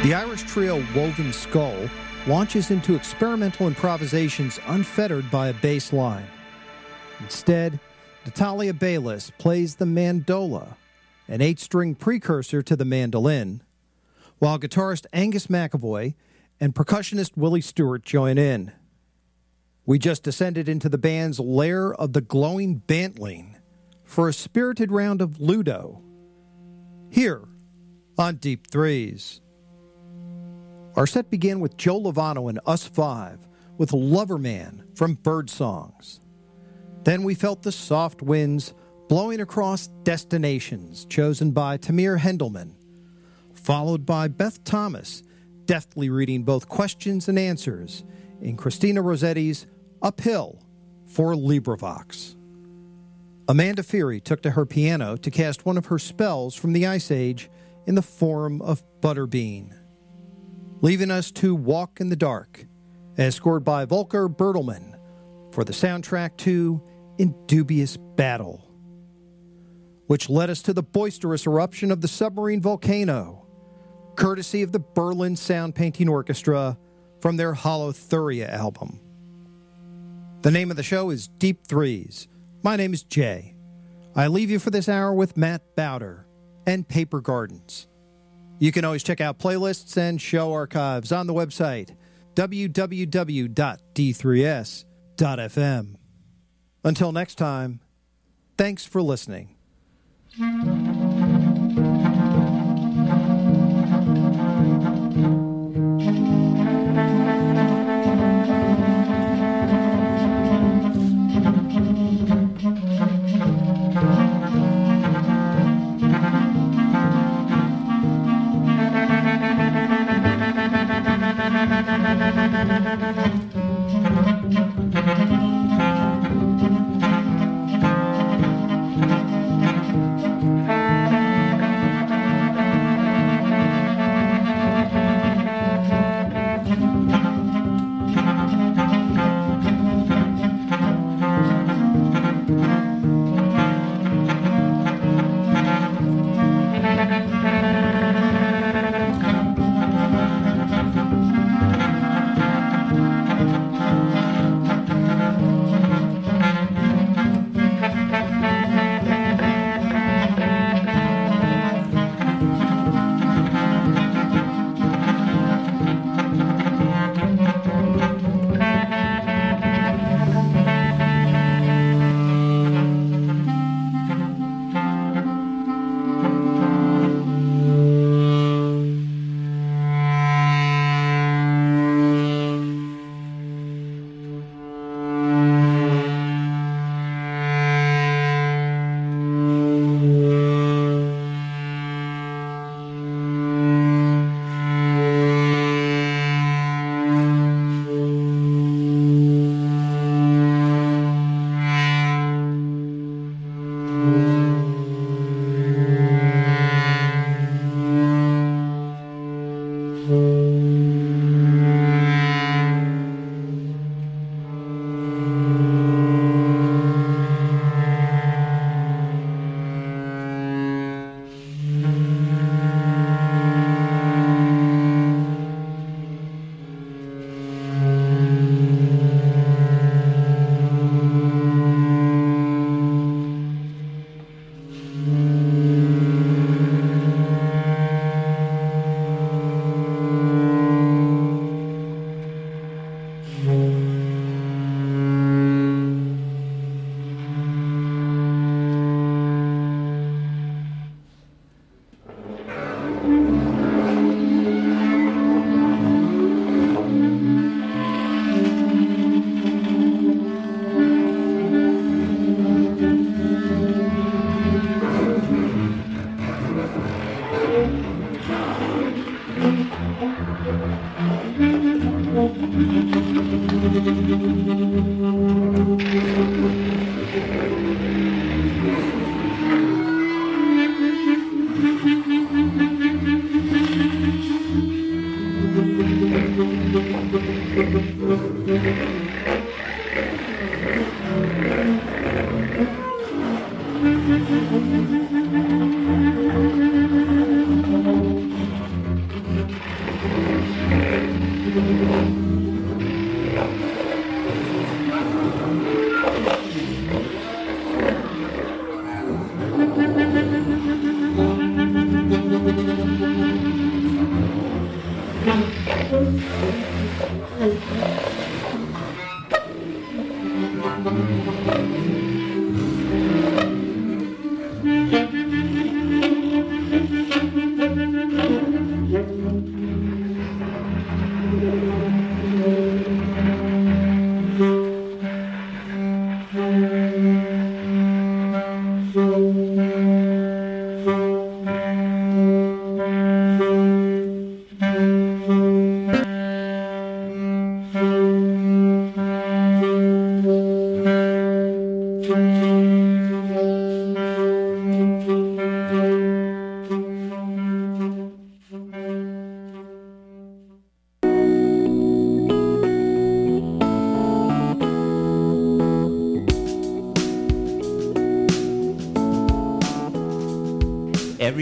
The Irish trio Woven Skull launches into experimental improvisations unfettered by a bass line. Instead, Natalia Baylis plays the mandola, an 8-string precursor to the mandolin, while guitarist Angus McAvoy and percussionist Willie Stewart join in. We just descended into the band's lair of the glowing bantling for a spirited round of Ludo, here on Deep Threes. Our set began with Joe Lovano and Us Five with Lover Man from Bird Songs. Then we felt the soft winds blowing across Destinations, chosen by Tamir Hendelman, followed by Beth Thomas, deftly reading both questions and answers in Christina Rossetti's Uphill for LibriVox. Amanda Feary took to her piano to cast one of her spells from the Ice Age in the form of Butterbean, leaving us to Walk in the Dark, as scored by Volker Bertelmann for the soundtrack to In Dubious Battle, which led us to the boisterous eruption of the submarine volcano, courtesy of the Berlin Sound Painting Orchestra from their Holothuria album. The name of the show is Deep Threes. My name is Jay. I leave you for this hour with Matt Bowder and Paper Gardens. You can always check out playlists and show archives on the website www.d3s.fm. Until next time, thanks for listening.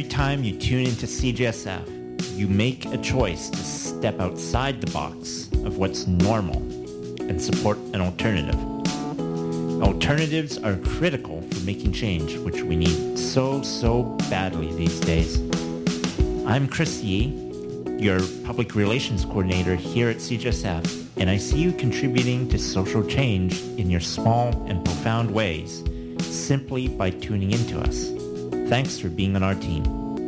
Every time you tune into CJSF, you make a choice to step outside the box of what's normal and support an alternative. Alternatives are critical for making change, which we need so badly these days. I'm Chris Yee, your public relations coordinator here at CJSF, and I see you contributing to social change in your small and profound ways simply by tuning into us. Thanks for being on our team.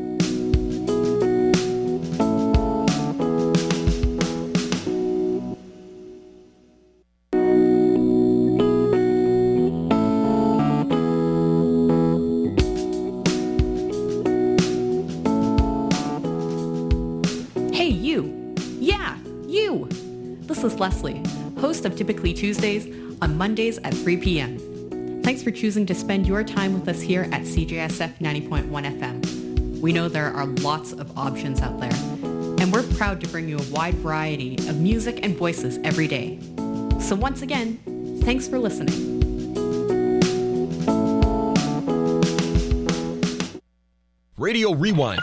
Hey, you. Yeah, you. This is Leslie, host of Typically Tuesdays on Mondays at 3 p.m. Thanks for choosing to spend your time with us here at CJSF 90.1 FM. We know there are lots of options out there, and we're proud to bring you a wide variety of music and voices every day. So once again, thanks for listening. Radio Rewind.